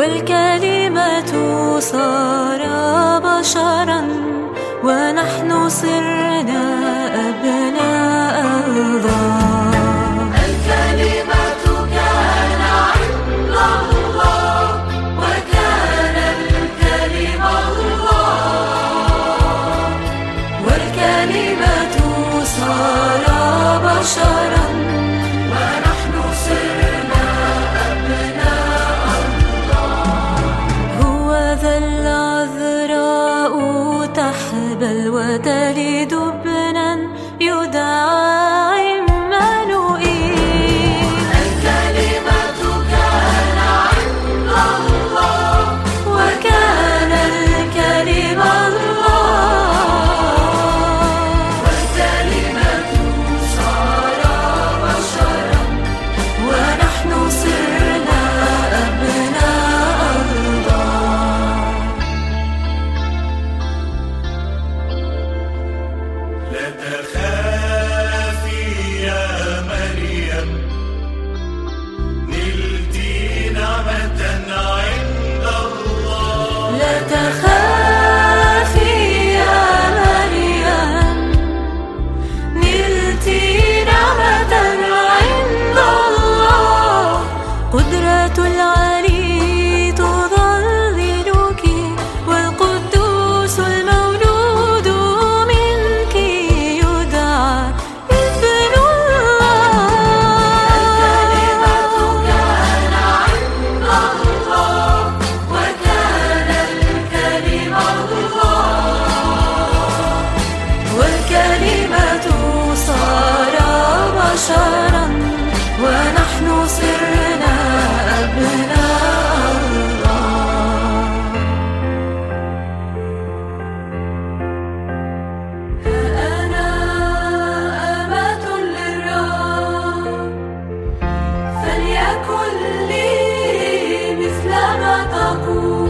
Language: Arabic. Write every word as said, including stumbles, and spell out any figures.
والكلمة صار بشرا ونحن صرنا أبناء الله. الكلمة كان عند الله وكان الكلمة الله، والكلمة صار بشرا ونحن صرنا أبناء الله. هو ذا العذراء تحبل وتلد ابنا يدعى عمانوئيل. الكلمة كان عند الله وكان الكلمة الله، والكلمة صار بشرا ونحن صرنا أبناء الله. لا تخافي يا مريم، نلتي نعمة عند الله. لا تخافي يا مريم، نلتي نعمة عند الله. قدرة العلي تظللك، والقدوس المولود منك يدعى ابن الله. الكلمة كان عند الله وكان الكلمة الله، والكلمة صار بشرا ونحن صرنا أبناء الله. أنا أمة للرب، فليكن لي مثل ما تقول.